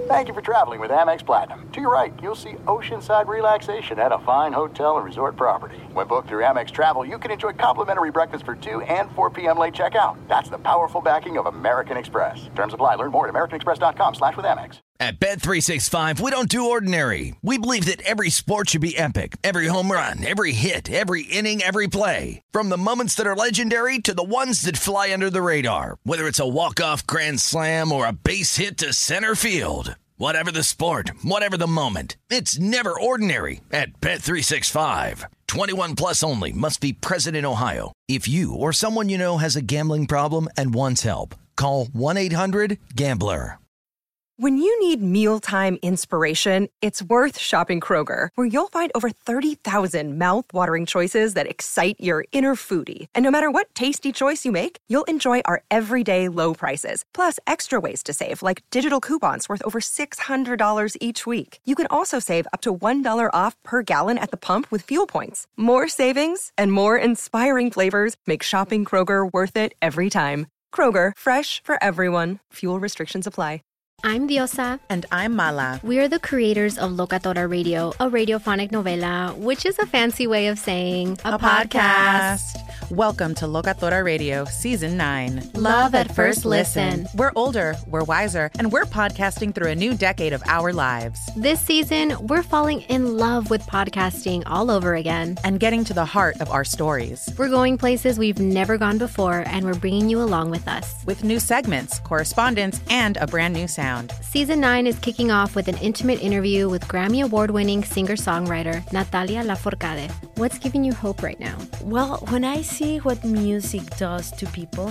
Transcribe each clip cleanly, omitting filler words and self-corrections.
Thank you for traveling with Amex Platinum. To your right, you'll see oceanside relaxation at a fine hotel and resort property. When booked through Amex Travel, you can enjoy complimentary breakfast for 2 and 4 p.m. late checkout. That's the powerful backing of American Express. Terms apply. Learn more at americanexpress.com/withAmex. At Bet365, we don't do ordinary. We believe that every sport should be epic. Every home run, every hit, every inning, every play. From the moments that are legendary to the ones that fly under the radar. Whether it's a walk-off grand slam or a base hit to center field. Whatever the sport, whatever the moment. It's never ordinary at Bet365. 21 plus only. Must be present in Ohio. If you or someone you know has a gambling problem and wants help, call 1-800-GAMBLER. When you need mealtime inspiration, it's worth shopping Kroger, where you'll find over 30,000 mouth-watering choices that excite your inner foodie. And no matter what tasty choice you make, you'll enjoy our everyday low prices, plus extra ways to save, like digital coupons worth over $600 each week. You can also save up to $1 off per gallon at the pump with fuel points. More savings and more inspiring flavors make shopping Kroger worth it every time. Kroger, fresh for everyone. Fuel restrictions apply. I'm Diosa. And I'm Mala. We are the creators of Locatora Radio, a radiophonic novela, which is a fancy way of saying a podcast. Welcome to Locatora Radio, Season 9. Love at first listen. We're older, we're wiser, and we're podcasting through a new decade of our lives. This season, we're falling in love with podcasting all over again. And getting to the heart of our stories. We're going places we've never gone before, and we're bringing you along with us. With new segments, correspondence, and a brand new sound. Season 9 is kicking off with an intimate interview with Grammy Award-winning singer-songwriter Natalia Lafourcade. What's giving you hope right now? Well, when I see what music does to people,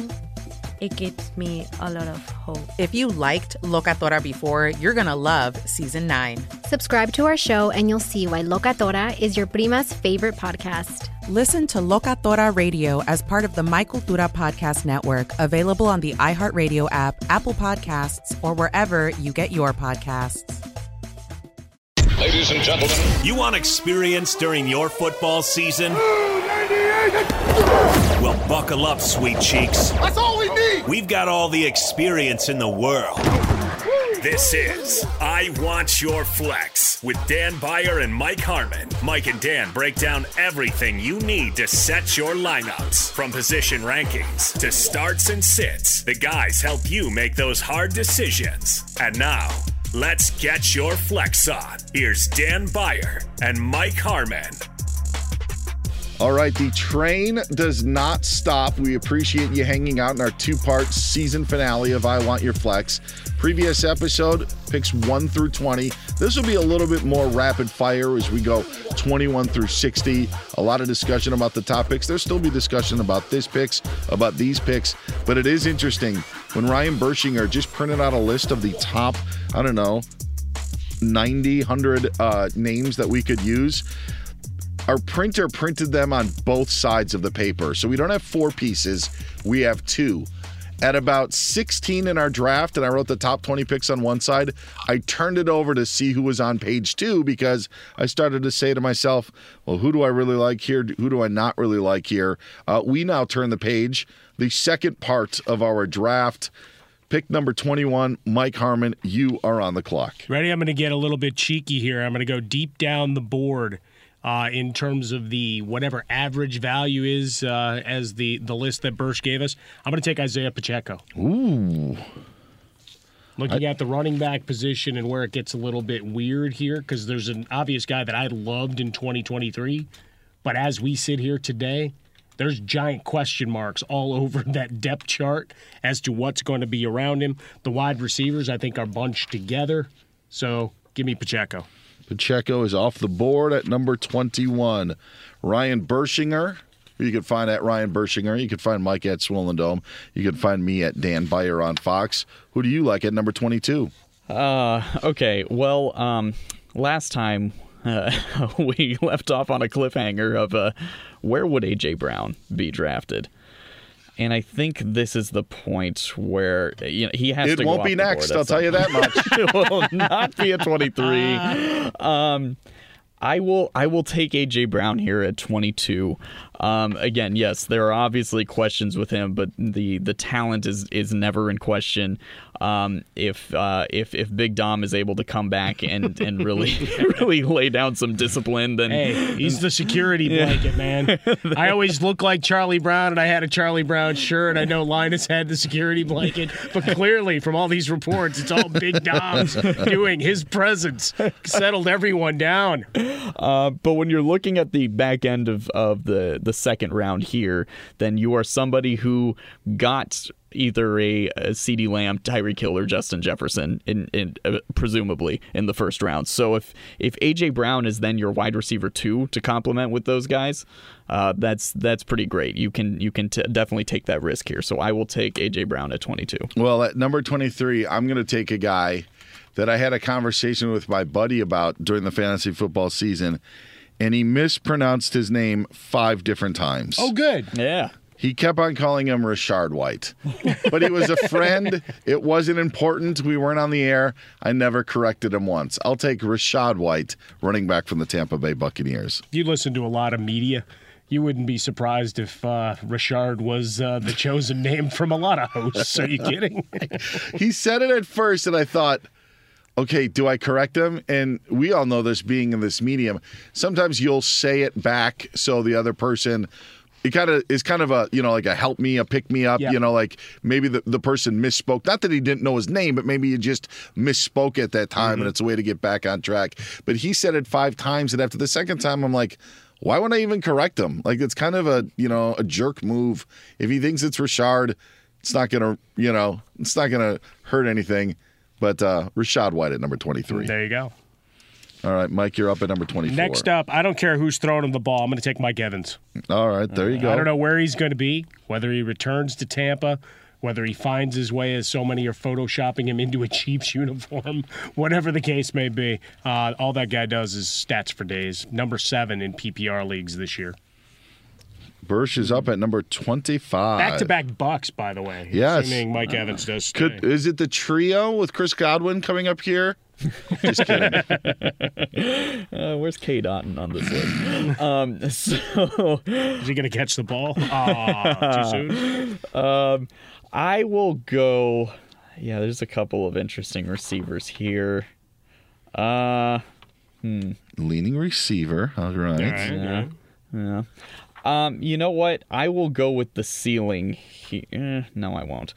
it gives me a lot of hope. If you liked Locatora before, you're going to love Season 9. Subscribe to our show and you'll see why Locatora is your prima's favorite podcast. Listen to Locatora Radio as part of the My Cultura Podcast Network, available on the iHeartRadio app, Apple Podcasts, or wherever you get your podcasts. Ladies and gentlemen, you want experience during your football season? Well, buckle up, sweet cheeks. That's all we need. We've got all the experience in the world. This is I Want Your Flex with Dan Beyer and Mike Harmon. Mike and Dan break down everything you need to set your lineups. From position rankings to starts and sits, the guys help you make those hard decisions. And now, let's get your flex on. Here's Dan Beyer and Mike Harmon. All right, the train does not stop. We appreciate you hanging out in our two-part season finale of I Want Your Flex. Previous episode, picks 1 through 20. This will be a little bit more rapid fire as we go 21 through 60. A lot of discussion about the top picks. There'll still be discussion about this picks, about these picks. But it is interesting when Ryan Bershinger just printed out a list of the top, 90, 100 names that we could use. Our printer printed them on both sides of the paper. So we don't have 4 pieces. We have 2. At about 16 in our draft, and I wrote the top 20 picks on one side, I turned it over to see who was on page 2 because I started to say to myself, well, who do I really like here? Who do I not really like here? We now turn the page. The second part of our draft, pick number 21, Mike Harmon, you are on the clock. Ready? I'm going to get a little bit cheeky here. I'm going to go deep down the board. In terms of the whatever average value is as the list that Bursch gave us. I'm going to take Isaiah Pacheco. Ooh. Looking at the running back position and where it gets a little bit weird here because there's an obvious guy that I loved in 2023. But as we sit here today, there's giant question marks all over that depth chart as to what's going to be around him. The wide receivers, I think, are bunched together. So give me Pacheco. Pacheco is off the board at number 21. Ryan Bershinger, who you can find at Ryan Bershinger. You can find Mike at Swollen Dome. You can find me at Dan Beyer on Fox. Who do you like at number 22? Okay, well, last time we left off on a cliffhanger of where would A.J. Brown be drafted? And I think this is the point where he has to go. It won't be next, I'll tell you that much. It will not be at 23. I will take A.J. Brown here at 22. Again, yes, there are obviously questions with him, but the talent is never in question. If Big Dom is able to come back and really lay down some discipline, then hey, he's the security blanket, man. I always look like Charlie Brown, and I had a Charlie Brown shirt. I know Linus had the security blanket, but clearly from all these reports, it's all Big Dom's doing. His presence settled everyone down. But when you're looking at the back end of the second round here, then you are somebody who got either a CeeDee Lamb, Tyreek Hill, or Justin Jefferson, in presumably in the first round. So if A.J. Brown is then your wide receiver 2 to complement with those guys, that's pretty great. You can definitely take that risk here. So I will take A.J. Brown at 22. Well, at number 23, I'm going to take a guy that I had a conversation with my buddy about during the fantasy football season, and he mispronounced his name 5 different times. Oh, good. Yeah. He kept on calling him Rashard White. But he was a friend. It wasn't important. We weren't on the air. I never corrected him once. I'll take Rashad White, running back from the Tampa Bay Buccaneers. You listen to a lot of media. You wouldn't be surprised if Rashard was the chosen name from a lot of hosts. Are you kidding? He said it at first, and I thought, okay, do I correct him? And we all know this, being in this medium, sometimes you'll say it back so the other person – it is kind of a, like a help me, a pick me up, Yep. Like maybe the person misspoke. Not that he didn't know his name, but maybe he just misspoke at that time, and it's a way to get back on track. But he said it 5 times, and after the second time, I'm like, why would I even correct him? Like, it's kind of a, a jerk move. If he thinks it's Rashard, it's not going to, it's not going to hurt anything. But Rashad White at number 23. There you go. All right, Mike, you're up at number 24. Next up, I don't care who's throwing him the ball. I'm going to take Mike Evans. All right, there you go. I don't know where he's going to be, whether he returns to Tampa, whether he finds his way, as so many are photoshopping him into a Chiefs uniform, whatever the case may be. All that guy does is stats for days. Number 7 in PPR leagues this year. Bursch is up at number 25. Back-to-back Bucks, by the way. Yes. Assuming Mike Evans does stay. Is it the trio with Chris Godwin coming up here? Just kidding. Where's K. Dotton on this list? Is he going to catch the ball? Too soon? I will go. Yeah, there's a couple of interesting receivers here. Leaning receiver. All right. Yeah. You know what? I will go with the ceiling. No, I won't.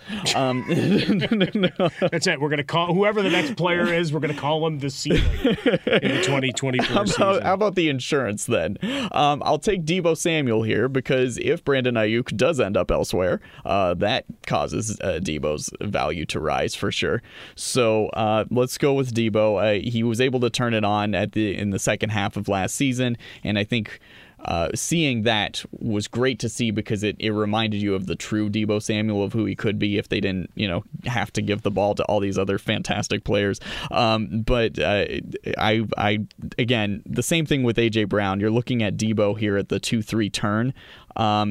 That's it. We're going to call whoever the next player is, we're going to call him the ceiling in the 2024 season. How about the insurance then? I'll take Deebo Samuel here because if Brandon Ayuk does end up elsewhere, that causes Deebo's value to rise for sure. So let's go with Deebo. He was able to turn it on in the second half of last season, and I think seeing that was great to see because it reminded you of the true Deebo Samuel, of who he could be if they didn't, have to give the ball to all these other fantastic players. But I again, the same thing with A.J. Brown. You're looking at Deebo here at the 2-3 turn. And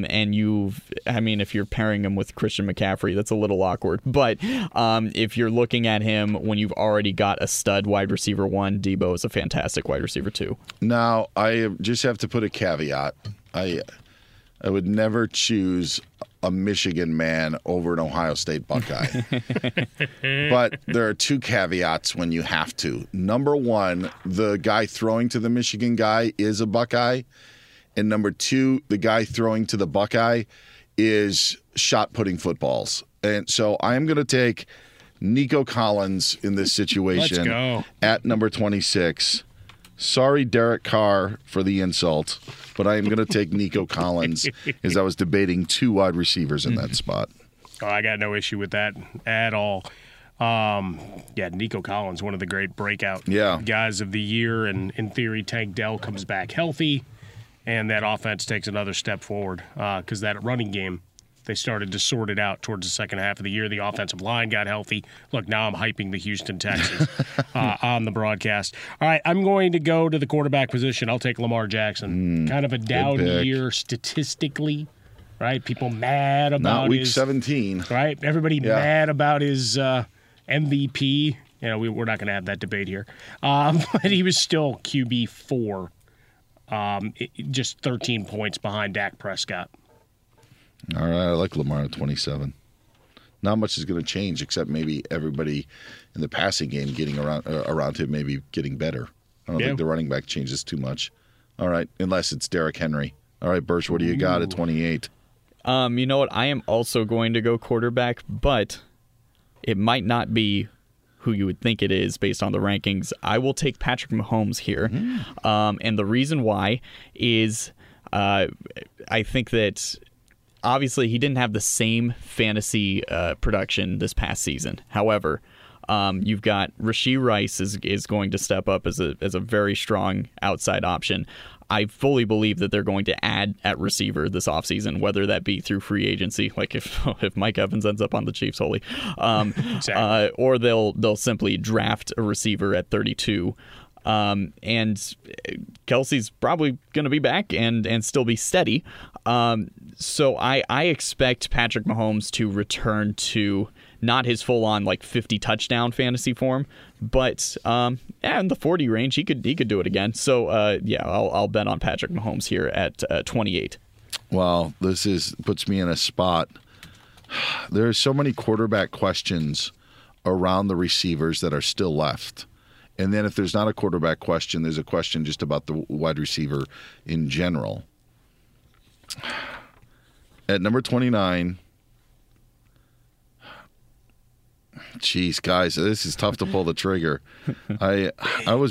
if you're pairing him with Christian McCaffrey, that's a little awkward. But if you're looking at him when you've already got a stud wide receiver 1, Deebo is a fantastic wide receiver 2. Now, I just have to put a caveat. I would never choose a Michigan man over an Ohio State Buckeye. But there are 2 caveats when you have to. Number 1, the guy throwing to the Michigan guy is a Buckeye. And number 2, the guy throwing to the Buckeye is shot-putting footballs. And so I'm going to take Nico Collins in this situation. Let's go. At number 26. Sorry, Derek Carr, for the insult, but I am going to take Nico Collins as I was debating 2 wide receivers in that spot. Oh, I got no issue with that at all. Nico Collins, one of the great breakout guys of the year, and in theory, Tank Dell comes back healthy. And that offense takes another step forward because that running game, they started to sort it out towards the second half of the year. The offensive line got healthy. Look, now I'm hyping the Houston Texans on the broadcast. All right, I'm going to go to the quarterback position. I'll take Lamar Jackson. Kind of a down year statistically, right? People mad about not week 17. Right? Everybody mad about his MVP. We're not going to have that debate here. But he was still QB4. just 13 points behind Dak Prescott. All right, I like Lamar at 27. Not much is going to change except maybe everybody in the passing game getting around him, maybe getting better. I don't think the running back changes too much. All right, unless it's Derrick Henry. All right, Birch, what do you got at 28? You know what? I am also going to go quarterback, but it might not be who you would think it is based on the rankings. I will take Patrick Mahomes here. And the reason why is I think that obviously he didn't have the same fantasy production this past season. However, you've got Rashee Rice is going to step up as a very strong outside option. I fully believe that they're going to add at receiver this offseason, whether that be through free agency, like if Mike Evans ends up on the Chiefs, exactly. Or they'll simply draft a receiver at 32. And Kelsey's probably going to be back and still be steady. So I expect Patrick Mahomes to return to not his full-on 50 touchdown fantasy form, but in the 40 range he could do it again. So I'll bet on Patrick Mahomes here at 28. Well, this puts me in a spot. There are so many quarterback questions around the receivers that are still left. And then if there's not a quarterback question, there's a question just about the wide receiver in general. At number 29, jeez, guys, this is tough to pull the trigger. I was,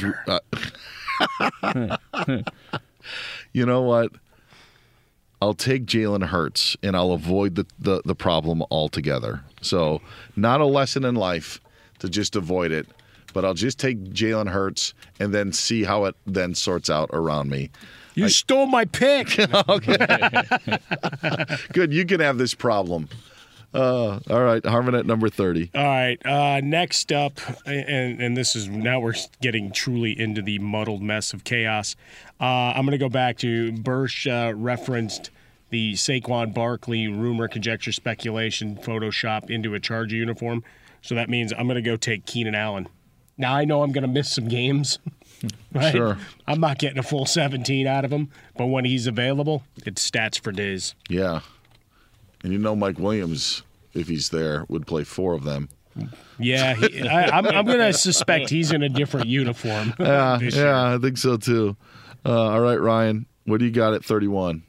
you know what? I'll take Jalen Hurts, and I'll avoid the problem altogether. So not a lesson in life to just avoid it, but I'll just take Jalen Hurts and then see how it then sorts out around me. You stole my pick. Okay. Good. You can have this problem. All right. Harmon at number 30. All right. Next up, and this is now we're getting truly into the muddled mess of chaos. I'm going to go back to Bursch referenced the Saquon Barkley rumor, conjecture, speculation, Photoshop into a Charger uniform. So that means I'm going to go take Keenan Allen. Now, I know I'm going to miss some games. Right? Sure. I'm not getting a full 17 out of him, but when he's available, it's stats for days. Yeah. And you know Mike Williams, if he's there, would play 4 of them. Yeah, I'm going to suspect he's in a different uniform. Yeah, I think so too. All right, Ryan, what do you got at 31?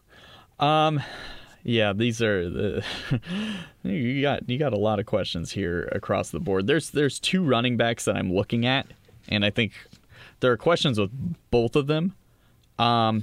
Yeah, these are you got a lot of questions here across the board. There's 2 running backs that I'm looking at, and I think there are questions with both of them. I'll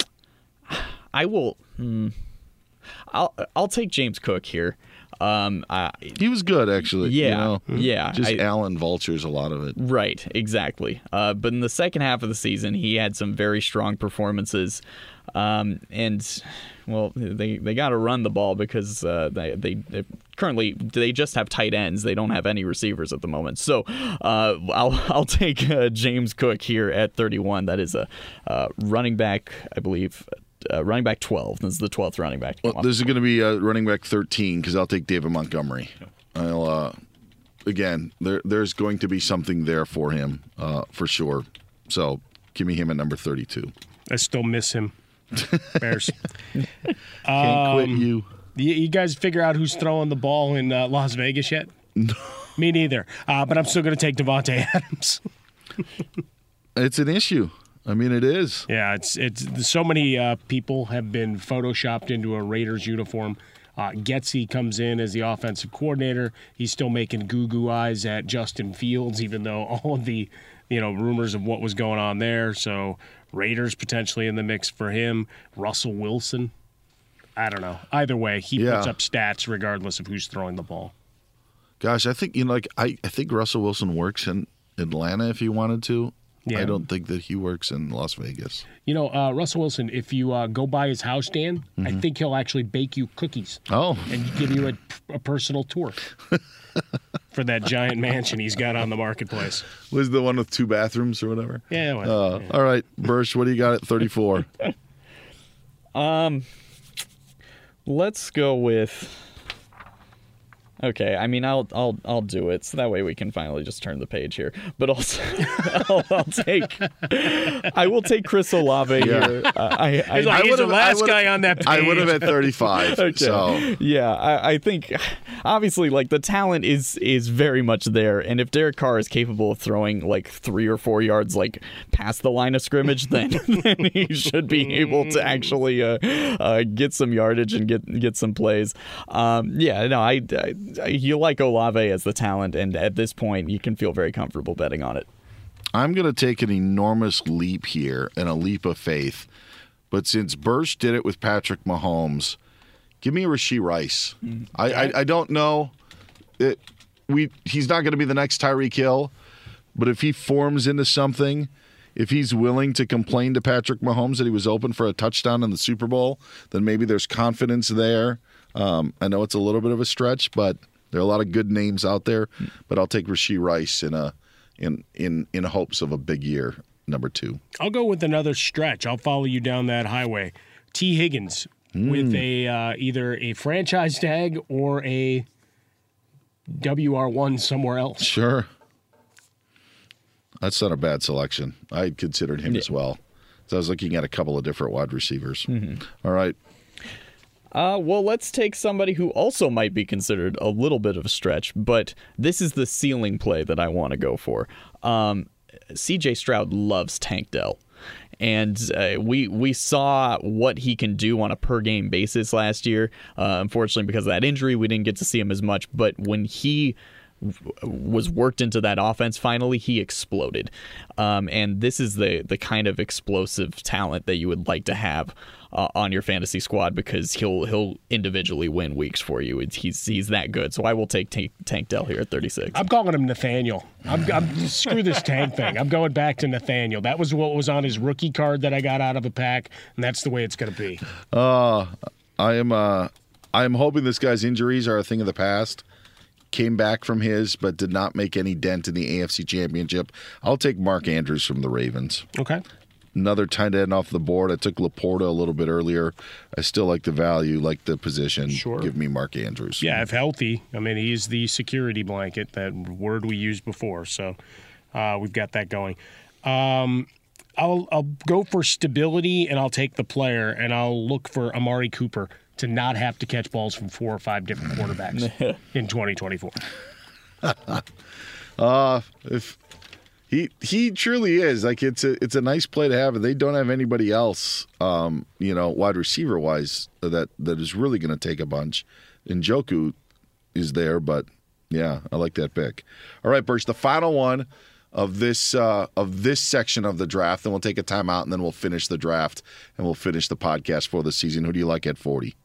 take James Cook here. He was good, actually. Yeah, yeah. Just Allen vultures a lot of it. Right, exactly. But in the second half of the season, he had some very strong performances. And well, they got to run the ball because they currently they just have tight ends. They don't have any receivers at the moment. So I'll take James Cook here at 31. That is a running back, I believe. Running back 12. This is the 12th running back. Well, this is going to be running back 13 because I'll take David Montgomery. Again, there's going to be something there for him for sure. So give me him at number 32. I still miss him. Bears. Can't quit you. You guys figure out who's throwing the ball in Las Vegas yet? No. Me neither. But I'm still going to take Devontae Adams. It's an issue. I mean, it is. Yeah, it's so many people have been photoshopped into a Raiders uniform. Getsy comes in as the offensive coordinator. He's still making goo-goo eyes at Justin Fields, even though all of the rumors of what was going on there. So Raiders potentially in the mix for him. Russell Wilson. I don't know. Either way, he puts up stats regardless of who's throwing the ball. Gosh, I think I think Russell Wilson works in Atlanta if he wanted to. Yeah. I don't think that he works in Las Vegas. Russell Wilson, if you go by his house, Dan, I think he'll actually bake you cookies. Oh. And give you a personal tour for that giant mansion he's got on the marketplace. Was the one with 2 bathrooms or whatever? Yeah. All right, Bursch, what do you got at 34? Let's go with... Okay, I mean, I'll do it, so that way we can finally just turn the page here. But also, I will take Chris Olave here. He's the last guy on that page. I would have at 35. Okay. So yeah, I think obviously like the talent is very much there, and if Derek Carr is capable of throwing like 3 or 4 yards like past the line of scrimmage, then he should be able to actually get some yardage and get some plays. You like Olave as the talent, and at this point, you can feel very comfortable betting on it. I'm going to take an enormous leap here and a leap of faith. But since Bursch did it with Patrick Mahomes, give me Rashee Rice. I don't know. He's not going to be the next Tyreek Hill, but if he forms into something, if he's willing to complain to Patrick Mahomes that he was open for a touchdown in the Super Bowl, then maybe there's confidence there. I know it's a little bit of a stretch, but there are a lot of good names out there. But I'll take Rashee Rice in hopes of a big year, number 2. I'll go with another stretch. I'll follow you down that highway. T. Higgins with a either a franchise tag or a WR1 somewhere else. Sure. That's not a bad selection. I considered him as well. So I was looking at a couple of different wide receivers. All right. Well, let's take somebody who also might be considered a little bit of a stretch, but this is the ceiling play that I want to go for. C.J. Stroud loves Tank Dell. And we saw what he can do on a per-game basis last year. Unfortunately, because of that injury, we didn't get to see him as much. But when he was worked into that offense finally, he exploded. And this is the kind of explosive talent that you would like to have on your fantasy squad, because he'll individually win weeks for you. He's that good. So I will take Tank Dell here at 36. I'm calling him Nathaniel. Screw this Tank thing. I'm going back to Nathaniel. That was what was on his rookie card that I got out of a pack, and that's the way it's going to be. I am hoping this guy's injuries are a thing of the past. Came back from his, but did not make any dent in the AFC Championship. I'll take Mark Andrews from the Ravens. Okay. Another tight end off the board. I took Laporta a little bit earlier. I still like the value, like the position. Sure. Give me Mark Andrews. Yeah, if healthy. I mean, he's the security blanket, that word we used before. So we've got that going. I'll go for stability, and I'll take the player, and I'll look for Amari Cooper to not have to catch balls from 4 or 5 different quarterbacks in 2024. If he truly is, like, it's a nice play to have, and they don't have anybody else, wide receiver wise that is really going to take a bunch. Njoku is there, but yeah, I like that pick. All right, Birch, the final one of this section of the draft, then we'll take a timeout, and then we'll finish the draft, and we'll finish the podcast for the season. Who do you like at 40?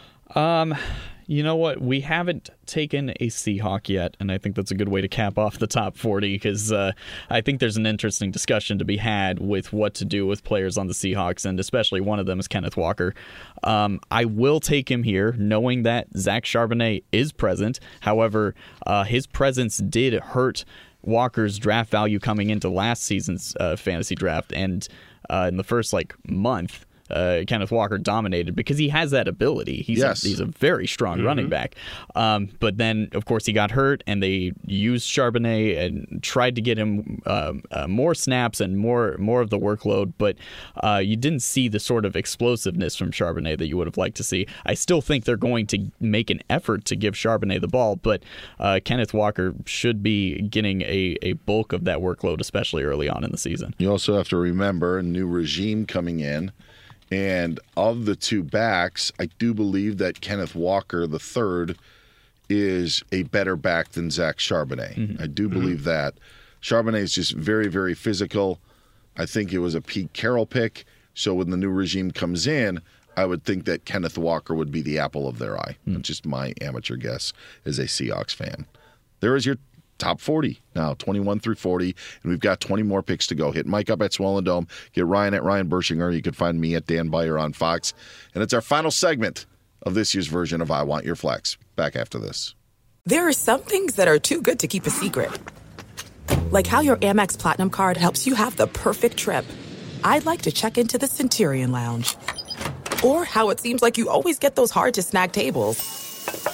You know what? We haven't taken a Seahawk yet, and I think that's a good way to cap off the top 40, because I think there's an interesting discussion to be had with what to do with players on the Seahawks, and especially one of them is Kenneth Walker. I will take him here, knowing that Zach Charbonnet is present. However, his presence did hurt Walker's draft value coming into last season's fantasy draft, and in the first month, Kenneth Walker dominated because he has that ability. He's a very strong running back. But then, of course, he got hurt, and they used Charbonnet and tried to get him more snaps and more of the workload. But you didn't see the sort of explosiveness from Charbonnet that you would have liked to see. I still think they're going to make an effort to give Charbonnet the ball, but Kenneth Walker should be getting a bulk of that workload, especially early on in the season. You also have to remember a new regime coming in. And of the two backs, I do believe that Kenneth Walker III is a better back than Zach Charbonnet. Mm-hmm. I do believe that. Charbonnet is just very, very physical. I think it was a Pete Carroll pick. So when the new regime comes in, I would think that Kenneth Walker would be the apple of their eye. That's just my amateur guess as a Seahawks fan. There is your top 40 now, 21 through 40, and we've got 20 more picks to go. Hit Mike up at Swollen Dome. Get Ryan at Ryan Bershinger. You can find me at Dan Beyer on Fox. And it's our final segment of this year's version of I Want Your Flex. Back after this. There are some things that are too good to keep a secret. Like how your Amex Platinum card helps you have the perfect trip. I'd like to check into the Centurion Lounge. Or how it seems like you always get those hard-to-snag tables.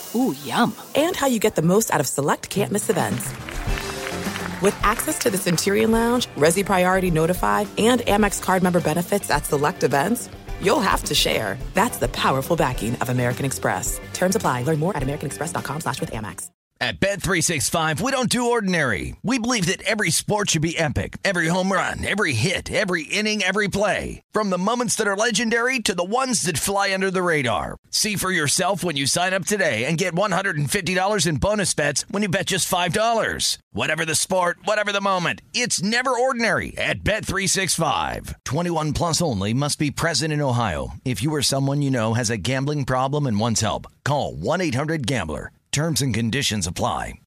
Ooh, yum. And how you get the most out of select can't-miss events. With access to the Centurion Lounge, Resi Priority Notified, and Amex card member benefits at select events, you'll have to share. That's the powerful backing of American Express. Terms apply. Learn more at americanexpress.com/withAmex. At Bet365, we don't do ordinary. We believe that every sport should be epic. Every home run, every hit, every inning, every play. From the moments that are legendary to the ones that fly under the radar. See for yourself when you sign up today and get $150 in bonus bets when you bet just $5. Whatever the sport, whatever the moment, it's never ordinary at Bet365. 21 plus only. Must be present in Ohio. If you or someone you know has a gambling problem and wants help, call 1-800-GAMBLER. Terms and conditions apply.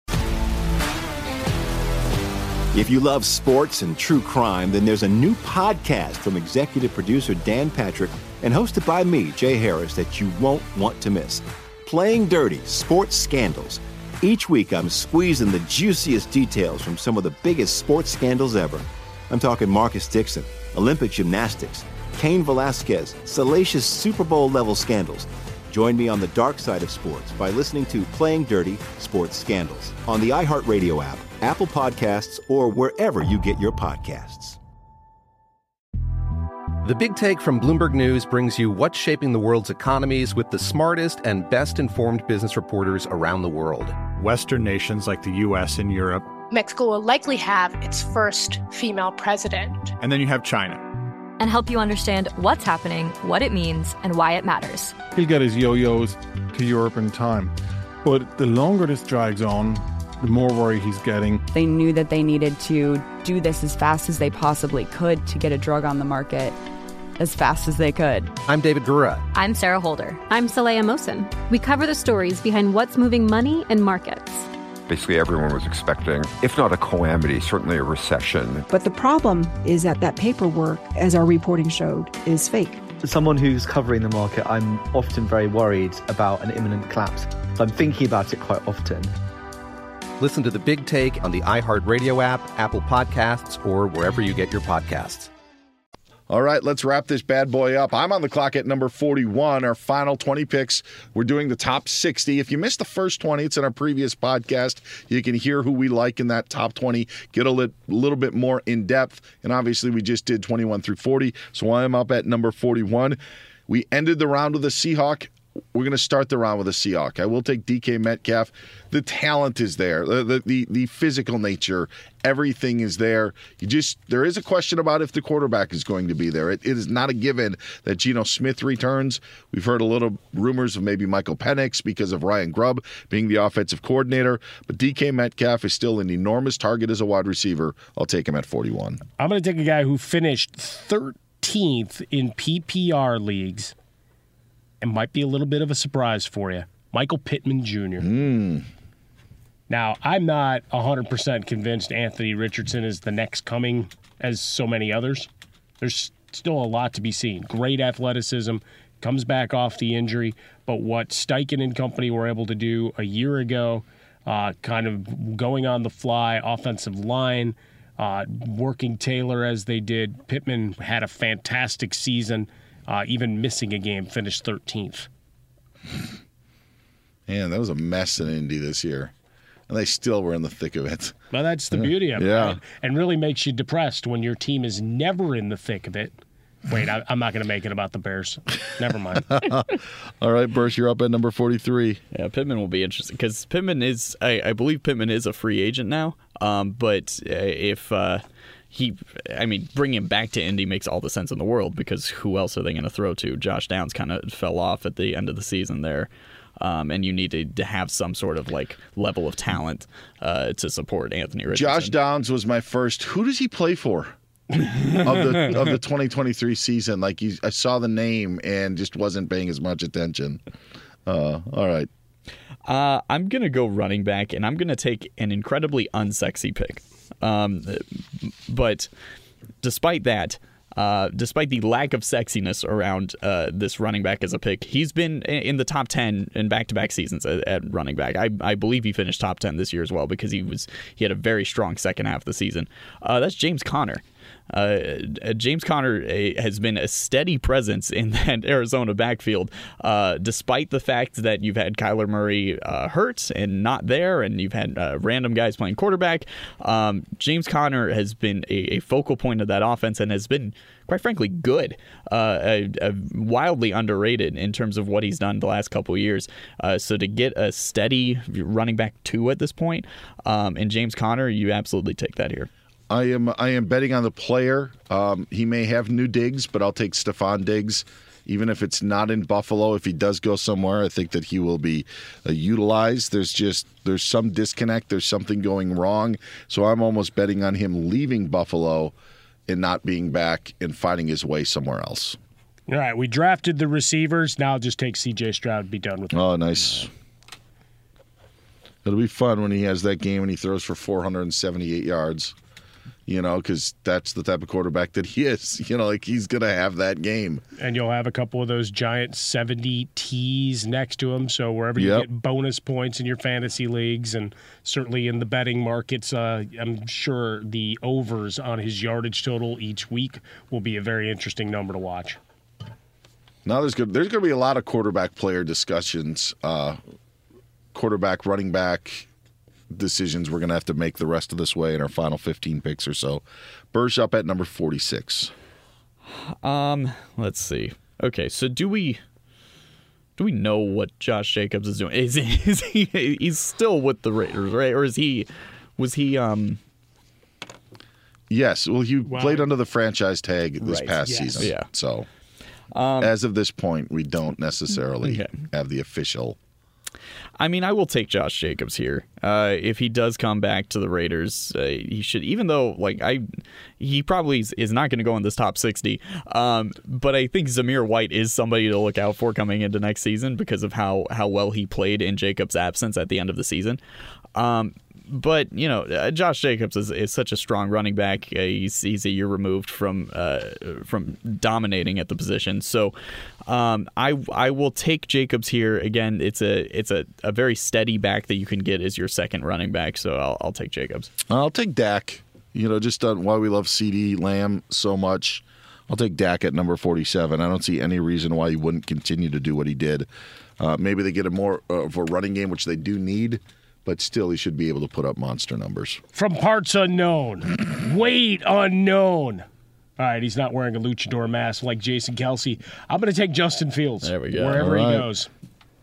If you love sports and true crime, then there's a new podcast from executive producer Dan Patrick and hosted by me, Jay Harris, that you won't want to miss. Playing Dirty: Sports Scandals. Each week, I'm squeezing the juiciest details from some of the biggest sports scandals ever. I'm talking Marcus Dixon, Olympic gymnastics, Cain Velasquez, salacious Super Bowl-level scandals. Join me on the dark side of sports by listening to Playing Dirty: Sports Scandals on the iHeartRadio app, Apple Podcasts, or wherever you get your podcasts. The Big Take from Bloomberg News brings you what's shaping the world's economies with the smartest and best-informed business reporters around the world. Western nations like the U.S. and Europe. Mexico will likely have its first female president. And then you have China. And help you understand what's happening, what it means, and why it matters. He'll get his yo-yos to Europe in time. But the longer this drags on, the more worry he's getting. They knew that they needed to do this as fast as they possibly could to get a drug on the market as fast as they could. I'm David Gura. I'm Sarah Holder. I'm Saleha Mohsen. We cover the stories behind what's moving money and markets. Basically, everyone was expecting, if not a calamity, certainly a recession. But the problem is that paperwork, as our reporting showed, is fake. As someone who's covering the market, I'm often very worried about an imminent collapse. So I'm thinking about it quite often. Listen to The Big Take on the iHeartRadio app, Apple Podcasts, or wherever you get your podcasts. All right, let's wrap this bad boy up. I'm on the clock at number 41, our final 20 picks. We're doing the top 60. If you missed the first 20, it's in our previous podcast. You can hear who we like in that top 20, get a little bit more in depth. And obviously, we just did 21 through 40. So I'm up at number 41. We ended the round with a Seahawk. We're going to start the round with a Seahawk. I will take DK Metcalf. The talent is there. The physical nature, everything is there. There is a question about if the quarterback is going to be there. It is not a given that Geno Smith returns. We've heard a little rumors of maybe Michael Penix because of Ryan Grubb being the offensive coordinator. But DK Metcalf is still an enormous target as a wide receiver. I'll take him at 41. I'm going to take a guy who finished 13th in PPR leagues. It might be a little bit of a surprise for you. Michael Pittman Jr. Now, I'm not 100% convinced Anthony Richardson is the next coming as so many others. There's still a lot to be seen. Great athleticism, comes back off the injury, but what Steichen and company were able to do a year ago, kind of going on the fly, offensive line, working Taylor as they did. Pittman had a fantastic season. Even missing a game, finished 13th. Man, that was a mess in Indy this year. And they still were in the thick of it. Well, that's the beauty of it. Yeah. Right? And really makes you depressed when your team is never in the thick of it. Wait, I'm not going to make it about the Bears. Never mind. All right, Bursch, you're up at number 43. Yeah, Pittman will be interesting because Pittman is, I believe Pittman is a free agent now. But if... bringing him back to Indy makes all the sense in the world because who else are they going to throw to? Josh Downs kind of fell off at the end of the season there, and you need to have some sort of level of talent to support Anthony Richardson. Josh Downs was my first. Who does he play for of the 2023 season? I saw the name and just wasn't paying as much attention. All right. I'm going to go running back, and I'm going to take an incredibly unsexy pick. But despite that, despite the lack of sexiness around this running back as a pick, he's been in the top 10 in back-to-back seasons at running back. I believe he finished top 10 this year as well because he had a very strong second half of the season. That's James Conner. James Conner has been a steady presence in that Arizona backfield, despite the fact that you've had Kyler Murray hurt and not there, and you've had random guys playing quarterback. James Conner has been a focal point of that offense and has been, quite frankly, good, wildly underrated in terms of what he's done the last couple of years. So to get a steady running back 2 at this point, and James Conner, you absolutely take that here. I am betting on the player. He may have new Diggs, but I'll take Stephon Diggs. Even if it's not in Buffalo, if he does go somewhere, I think that he will be utilized. There's some disconnect. There's something going wrong. So I'm almost betting on him leaving Buffalo and not being back and finding his way somewhere else. All right, we drafted the receivers. Now just take C.J. Stroud and be done with it. Oh, nice. It'll be fun when he has that game and he throws for 478 yards. Because that's the type of quarterback that he is. He's going to have that game. And you'll have a couple of those giant 70 Ts next to him. So wherever you get bonus points in your fantasy leagues and certainly in the betting markets, I'm sure the overs on his yardage total each week will be a very interesting number to watch. Now there's going to be a lot of quarterback player discussions, quarterback, running back decisions we're going to have to make the rest of this way in our final 15 picks or so. Bursch up at number 46. Let's see. Okay, so do we know what Josh Jacobs is doing? Is he he's still with the Raiders, right? Or was he Yes, well he played under the franchise tag this past season. Yeah. So as of this point, we don't necessarily have the official. I mean, I will take Josh Jacobs here. If he does come back to the Raiders, he should, even though he probably is not going to go in this top 60. But I think Zamir White is somebody to look out for coming into next season because of how well he played in Jacobs' absence at the end of the season. But, Josh Jacobs is such a strong running back. He's a year removed from dominating at the position. So I will take Jacobs here. Again, it's a very steady back that you can get as your second running back. So I'll take Jacobs. I'll take Dak. Just on why we love CeeDee Lamb so much. I'll take Dak at number 47. I don't see any reason why he wouldn't continue to do what he did. Maybe they get a more of a running game, which they do need. But still, he should be able to put up monster numbers. From parts unknown, weight unknown. All right, he's not wearing a luchador mask like Jason Kelce. I'm going to take Justin Fields. There we go. Wherever he goes.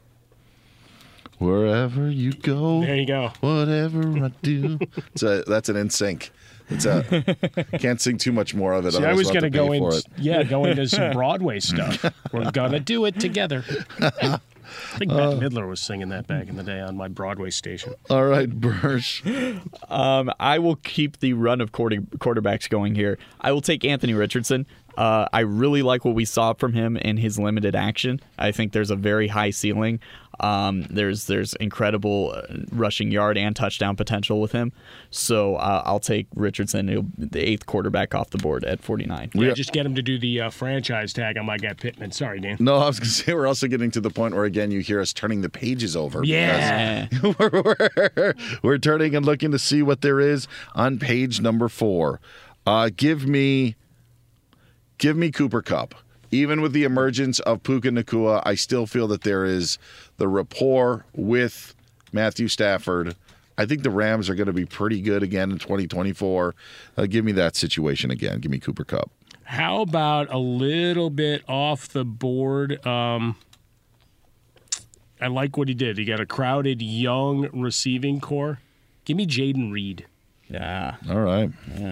Wherever you go. There you go. Whatever I do. That's an NSYNC. Can't sing too much more of it. See, I was going to go into some Broadway stuff. We're going to do it together. I think Bette Midler was singing that back in the day on my Broadway station. All right, Bursch. I will keep the run of quarterbacks going here. I will take Anthony Richardson. I really like what we saw from him in his limited action. I think there's a very high ceiling. There's incredible rushing yard and touchdown potential with him. So I'll take Richardson, the 8th quarterback off the board at 49. Yeah, just get him to do the franchise tag on my guy Pittman. Sorry, Dan. No, I was going to say we're also getting to the point where, again, you hear us turning the pages over. Yeah. We're turning and looking to see what there is on page number 4. Give me Cooper Kupp. Even with the emergence of Puka Nacua, I still feel that there is the rapport with Matthew Stafford. I think the Rams are going to be pretty good again in 2024. Give me that situation again. Give me Cooper Kupp. How about a little bit off the board? I like what he did. He got a crowded, young receiving core. Give me Jaden Reed. Yeah. All right. Yeah.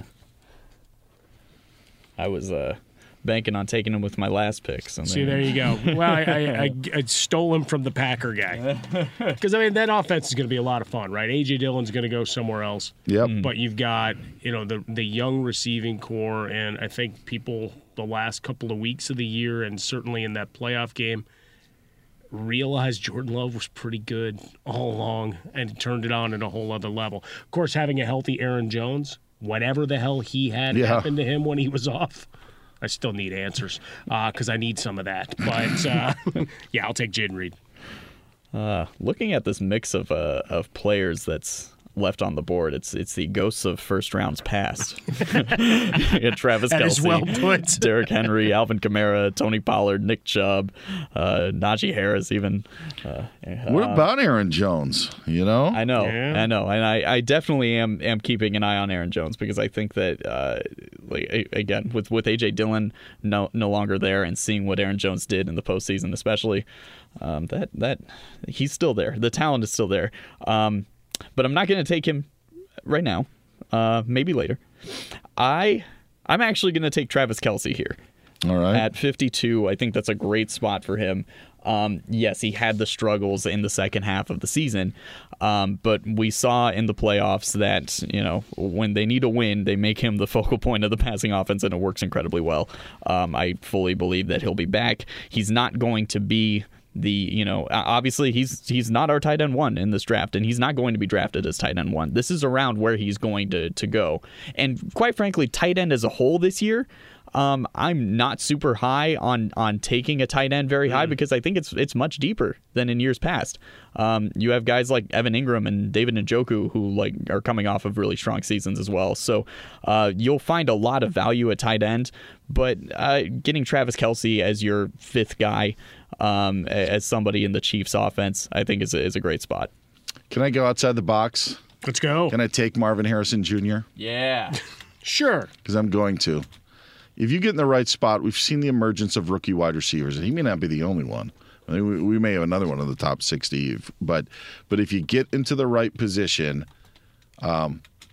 I was banking on taking him with my last pick. So see, there you go. Well, I stole him from the Packer guy. Because, that offense is going to be a lot of fun, right? A.J. Dillon's going to go somewhere else. Yep. But you've got, the young receiving core, and I think people the last couple of weeks of the year and certainly in that playoff game realized Jordan Love was pretty good all along and turned it on at a whole other level. Of course, having a healthy Aaron Jones, whatever the hell he had happen to him when he was off, I still need answers because I need some of that. But, I'll take Jaden Reed. Looking at this mix of players that's left on the board. It's the ghosts of first rounds past. Travis That is Kelce, well put. Derrick Henry, Alvin Kamara, Tony Pollard, Nick Chubb, Najee Harris even. What about Aaron Jones? You know? I know. And I definitely am keeping an eye on Aaron Jones because I think that, again, with A.J. Dillon no longer there and seeing what Aaron Jones did in the postseason especially, that he's still there. The talent is still there. But I'm not going to take him right now. Maybe later. I'm actually going to take Travis Kelce here. All right. At 52, I think that's a great spot for him. Yes, he had the struggles in the second half of the season, but we saw in the playoffs that, when they need a win, they make him the focal point of the passing offense, and it works incredibly well. I fully believe that he'll be back. He's not going to be obviously he's not our tight end 1 in this draft, and he's not going to be drafted as tight end 1. This is around where he's going to go. And quite frankly, tight end as a whole this year, I'm not super high on taking a tight end very high because I think it's much deeper than in years past. You have guys like Evan Ingram and David Njoku who are coming off of really strong seasons as well. So you'll find a lot of value at tight end, but getting Travis Kelce as your 5th guy, as somebody in the Chiefs offense, I think is a great spot. Can I go outside the box? Let's go. Can I take Marvin Harrison Jr.? Yeah. Sure. Because I'm going to. If you get in the right spot, we've seen the emergence of rookie wide receivers, and he may not be the only one. I mean, we may have another one in the top 60, but if you get into the right position, I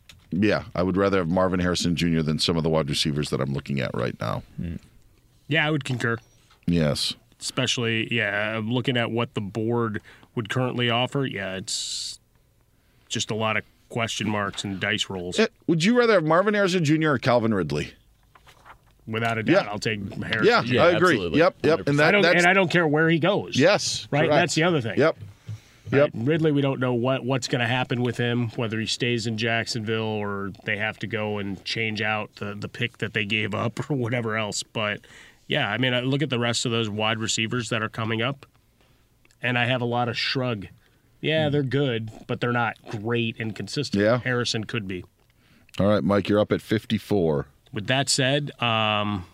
would rather have Marvin Harrison Jr. than some of the wide receivers that I'm looking at right now. Yeah, I would concur. Yes. Especially, looking at what the board would currently offer, it's just a lot of question marks and dice rolls. Would you rather have Marvin Harrison Jr. or Calvin Ridley? Without a doubt, I'll take Harrison. Yeah, I agree. Absolutely. Yep. And I don't care where he goes. Yes. Right? Correct. That's the other thing. Yep. Right? Ridley, we don't know what's going to happen with him, whether he stays in Jacksonville or they have to go and change out the pick that they gave up or whatever else. But, I mean, I look at the rest of those wide receivers that are coming up, and I have a lot of shrug. Yeah, they're good, but they're not great and consistent. Yeah. Harrison could be. All right, Mike, you're up at 54. With that said, I'm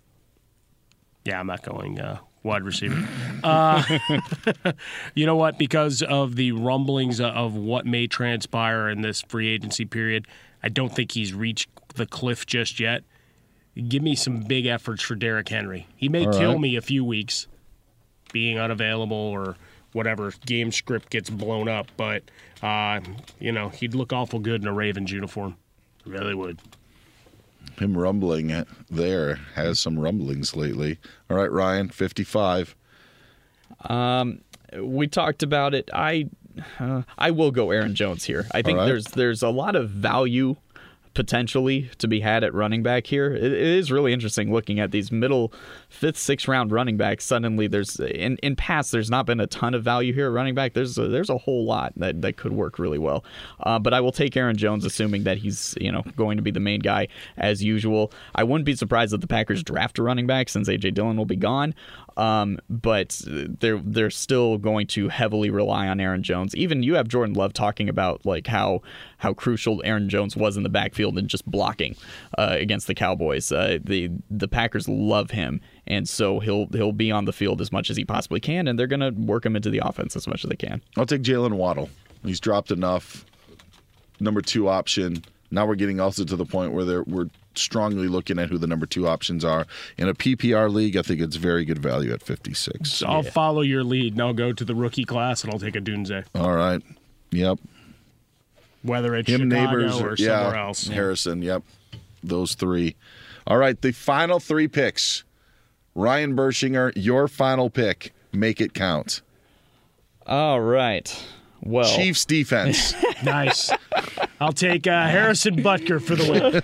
not going wide receiver. You know what? Because of the rumblings of what may transpire in this free agency period, I don't think he's reached the cliff just yet. Give me some big efforts for Derrick Henry. He may kill me a few weeks being unavailable or whatever game script gets blown up, but, he'd look awful good in a Ravens uniform. Really would. Him rumbling there has some rumblings lately. All right, Ryan, 55. We talked about it. I will go Aaron Jones here. I think there's a lot of value potentially to be had at running back here. It is really interesting looking at these middle 5th, 6th round running backs. Suddenly there's in past there's not been a ton of value here at running back. There's a whole lot that could work really well. But I will take Aaron Jones, assuming that he's going to be the main guy as usual. I wouldn't be surprised if the Packers draft a running back since A.J. Dillon will be gone. But they're still going to heavily rely on Aaron Jones. Even you have Jordan Love talking about like how crucial Aaron Jones was in the backfield and just blocking against the Cowboys. The Packers love him, and so he'll be on the field as much as he possibly can, and they're going to work him into the offense as much as they can. I'll take Jalen Waddle. He's dropped enough. Number 2 option. Now we're getting also to the point where we're strongly looking at who the number 2 options are. In a PPR league, I think it's very good value at 56. So I'll follow your lead, and I'll go to the rookie class, and I'll take a Dunze. All right. Yep. Whether it's Him, Chicago Neighbors, or somewhere else. Harrison, yep. Those 3. All right, the final 3 picks. Ryan Bershinger, your final pick. Make it count. All right. Well, Chiefs defense. Nice. I'll take Harrison Butker for the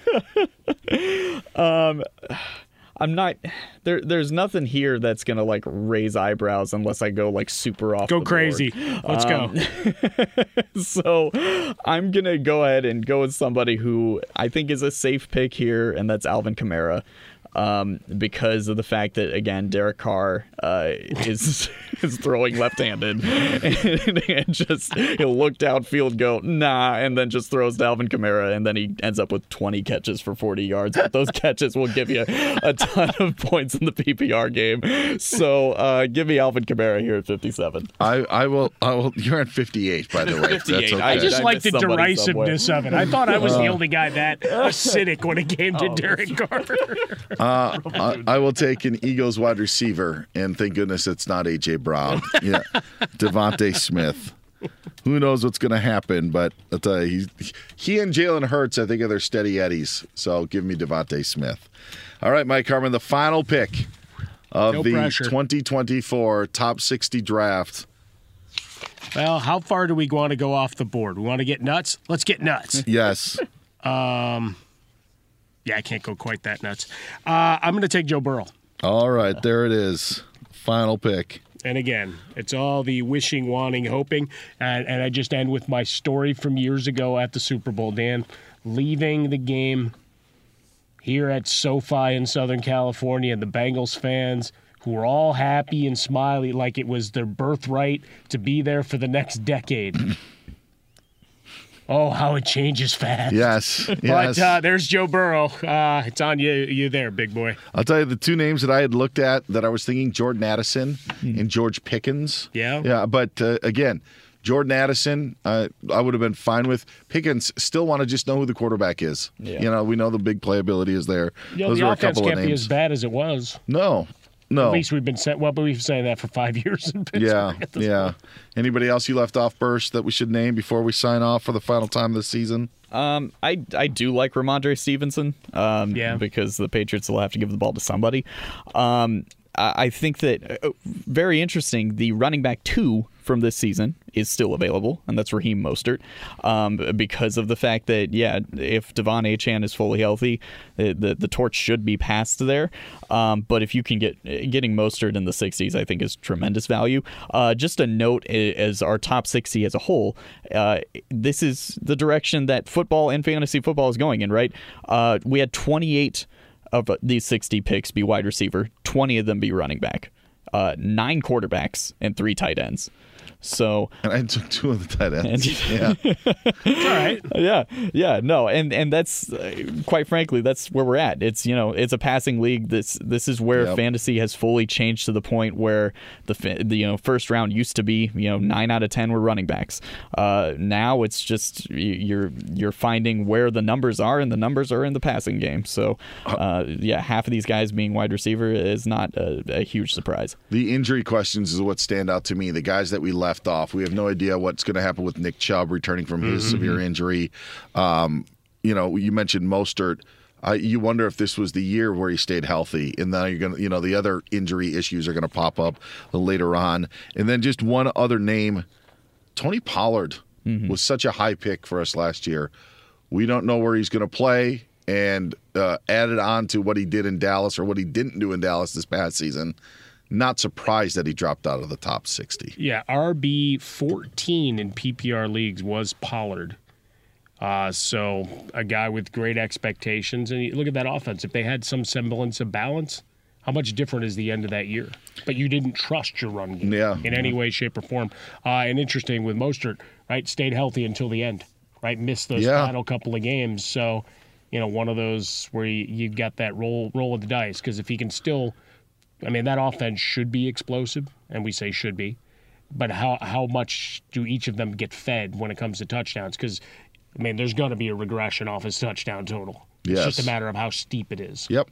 win. I'm not there. There's nothing here that's gonna like raise eyebrows unless I go like super off. Go the crazy. Board. Let's go. So I'm gonna go ahead and go with somebody who I think is a safe pick here, and that's Alvin Kamara. because of the fact that, again, Derek Carr is throwing left-handed and just he'll look downfield, go, nah, and then just throws to Alvin Kamara, and then he ends up with 20 catches for 40 yards. But those catches will give you a ton of points in the PPR game. So give me Alvin Kamara here at 57. I will. You're at 58, by the way. 58. That's okay. I just like the derisiveness of it. I thought I was the only guy that acidic when it came to Derek Carr. I will take an Eagles wide receiver, and thank goodness it's not A.J. Brown. Yeah, Devontae Smith. Who knows what's going to happen, but I'll tell you, he and Jalen Hurts, I think, are their steady eddies. So give me Devontae Smith. All right, Mike Harmon, the final pick of the 2024 Top 60 draft. Well, how far do we want to go off the board? We want to get nuts? Let's get nuts. Yes. Yeah, I can't go quite that nuts. I'm going to take Joe Burrow. All right, there it is. Final pick. And again, it's all the wishing, wanting, hoping. And I just end with my story from years ago at the Super Bowl, Dan. Leaving the game here at SoFi in Southern California, and the Bengals fans who were all happy and smiley like it was their birthright to be there for the next decade. Oh, how it changes fast. Yes. But there's Joe Burrow. It's on you there, big boy. I'll tell you the two names that I had looked at that I was thinking, Jordan Addison and George Pickens. Yeah. Yeah, but again, Jordan Addison, I would have been fine with. Pickens, still want to just know who the quarterback is. Yeah. You know, we know the big playability is there. Those the are a offense couple can't of be names. as bad as it was. No. At least we've been saying that for 5 years in Pittsburgh. Yeah. Anybody else you left off, Burst, that we should name before we sign off for the final time of the season? I do like Ramondre Stevenson because the Patriots will have to give the ball to somebody. I think that, very interesting, the running back 2 from this season is still available, and that's Raheem Mostert, because of the fact that, if Devon Achane is fully healthy, the torch should be passed there. But if you can getting Mostert in the 60s, I think is tremendous value. Just a note, as our top 60 as a whole, this is the direction that football and fantasy football is going in, right? We had 28 of these 60 picks be wide receiver, 20 of them be running back, 9 quarterbacks, and 3 tight ends. So, and I took 2 of the tight ends. Yeah, all right. Yeah, no, and that's quite frankly, that's where we're at. It's it's a passing league. This is where fantasy has fully changed to the point where the first round used to be 9 out of 10 were running backs. Now it's just you're finding where the numbers are, and the numbers are in the passing game. So half of these guys being wide receiver is not a huge surprise. The injury questions is what stand out to me. The guys that we left off, we have no idea what's going to happen with Nick Chubb returning from his severe injury. You mentioned Mostert. You wonder if this was the year where he stayed healthy, and then you're going to, the other injury issues are going to pop up later on. And then just one other name, Tony Pollard was such a high pick for us last year. We don't know where he's going to play, and added on to what he did in Dallas or what he didn't do in Dallas this past season. Not surprised that he dropped out of the top 60. Yeah, RB 14 in PPR leagues was Pollard. So a guy with great expectations. And look at that offense. If they had some semblance of balance, how much different is the end of that year? But you didn't trust your run game in any way, shape, or form. And interesting with Mostert, right, stayed healthy until the end, right? Missed those final couple of games. So, one of those where you got that roll of the dice. Because if he can still – that offense should be explosive, and we say should be. But how much do each of them get fed when it comes to touchdowns? Because, there's going to be a regression off his touchdown total. It's just a matter of how steep it is. Yep.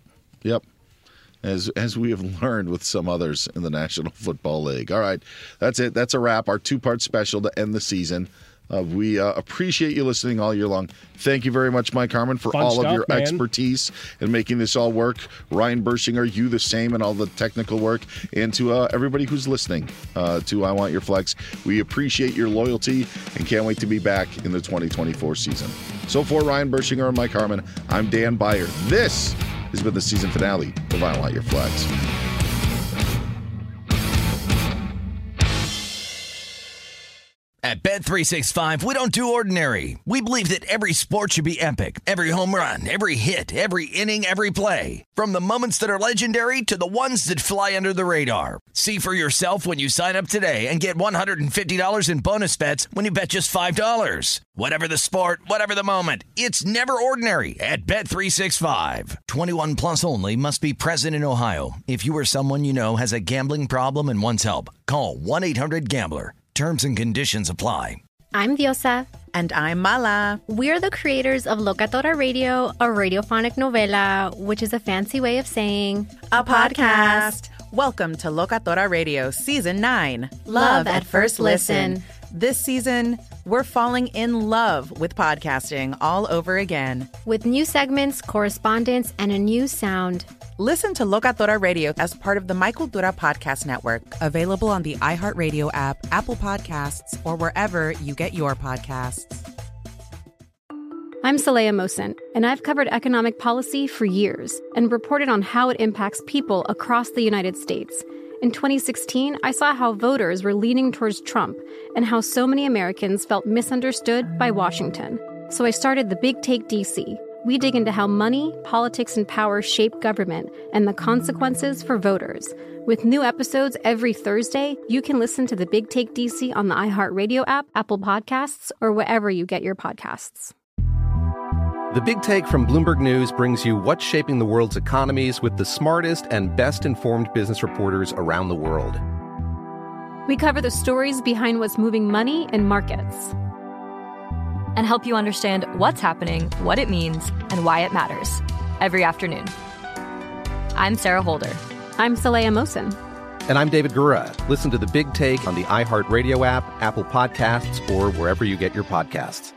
As we have learned with some others in the National Football League. All right, that's it. That's a wrap. Our 2-part special to end the season. We appreciate you listening all year long. Thank you very much, Mike Harmon, for all of your expertise in making this all work. Ryan Bershinger, you the same, and all the technical work. And to everybody who's listening to I Want Your Flex, we appreciate your loyalty and can't wait to be back in the 2024 season. So for Ryan Bershinger and Mike Harmon, I'm Dan Beyer. This has been the season finale of I Want Your Flex. At Bet365, we don't do ordinary. We believe that every sport should be epic. Every home run, every hit, every inning, every play. From the moments that are legendary to the ones that fly under the radar. See for yourself when you sign up today and get $150 in bonus bets when you bet just $5. Whatever the sport, whatever the moment, it's never ordinary at Bet365. 21 plus only. Must be present in Ohio. If you or someone you know has a gambling problem and wants help, call 1-800-GAMBLER. Terms and conditions apply. I'm Diosa. And I'm Mala. We're the creators of Locatora Radio, a radiophonic novela, which is a fancy way of saying a podcast. Welcome to Locatora Radio Season 9. Love at First Listen. This season, we're falling in love with podcasting all over again. With new segments, correspondence, and a new sound. Listen to Locatora Radio as part of the Michael Dura Podcast Network. Available on the iHeartRadio app, Apple Podcasts, or wherever you get your podcasts. I'm Saleha Mohsin, and I've covered economic policy for years and reported on how it impacts people across the United States. In 2016, I saw how voters were leaning towards Trump and how so many Americans felt misunderstood by Washington. So I started The Big Take DC. We dig into how money, politics, and power shape government and the consequences for voters. With new episodes every Thursday, you can listen to The Big Take DC on the iHeartRadio app, Apple Podcasts, or wherever you get your podcasts. The Big Take from Bloomberg News brings you what's shaping the world's economies with the smartest and best-informed business reporters around the world. We cover the stories behind what's moving money and markets. And help you understand what's happening, what it means, and why it matters. Every afternoon. I'm Sarah Holder. I'm Saleha Mohsin. And I'm David Gura. Listen to The Big Take on the iHeartRadio app, Apple Podcasts, or wherever you get your podcasts.